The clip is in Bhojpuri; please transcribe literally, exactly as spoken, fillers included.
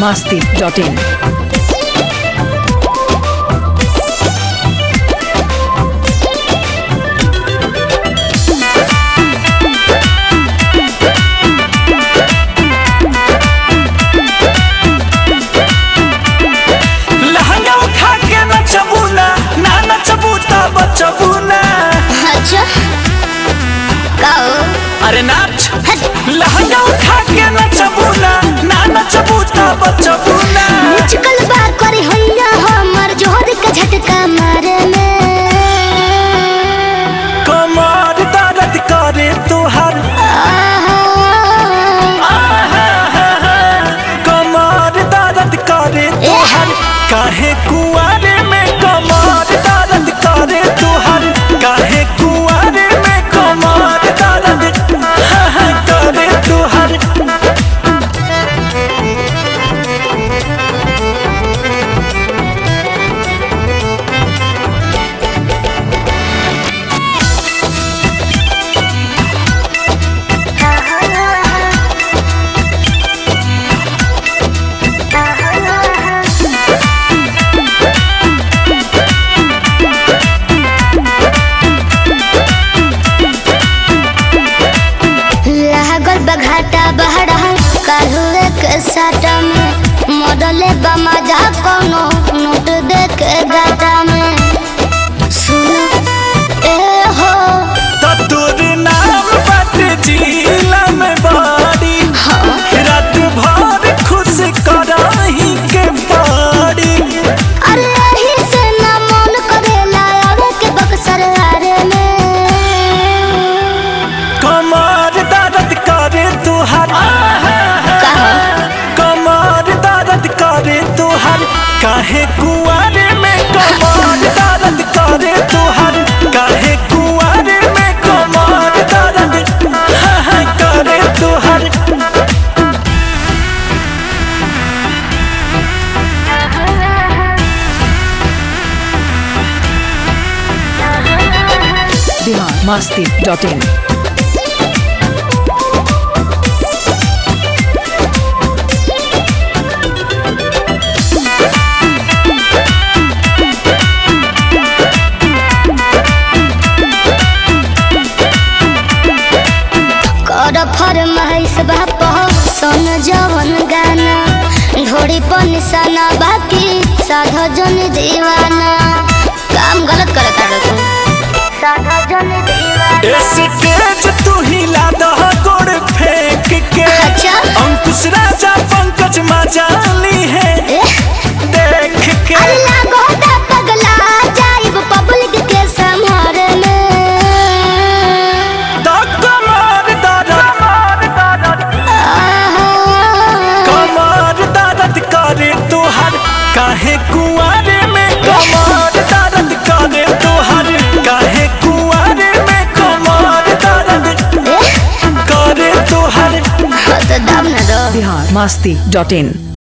masti dot in. अरे नाच लहंगा उठा के नचबूना ना नचबूता बचबूना मुझकल बार करे हैया हमर जोहर के झटका मारे में कमर दर्द करे तोहर कमर दर्द करे तोहर काहे कुआरे में कमर दर्द करे तोहर काहे कुआरे में कमर दर्द करे तोहर घाटा बहरा कालुए के साटा में मॉडले बमजा कोनो नोट दे के गाटा में सुन ए हो तो तोर नाम बात जिला में बाड़ी रात भर खुश कराही के बाड़ी अरे यही से ना मन करेला आवे के बक्सर हारे में कमर दर्द करे तोहर कमर दर्द करे तोहर काहे कुआरे में कमर दर्द करे तोहर काहे कुआरे में कमर दर्द करे तोहर Bihar masti dot in. फरमाइश बाप सोन जवन गाना ढोड़ी पर निशाना बाकी साधा जन दीवाना काम गलत करता रे तू साधा जन दीवाना स्टेज तू हिला दह गोड़ फेंक के अच्छा अंकुश राजा पंकज मजाली है देख के अरे लागो ता पगला जाइब पब्लिक के संहारे में काहे कुआरे में कमर दर्द करे तोहर काहे कुआरे में कमर दर्द करे तोहर Bihar masti dot in.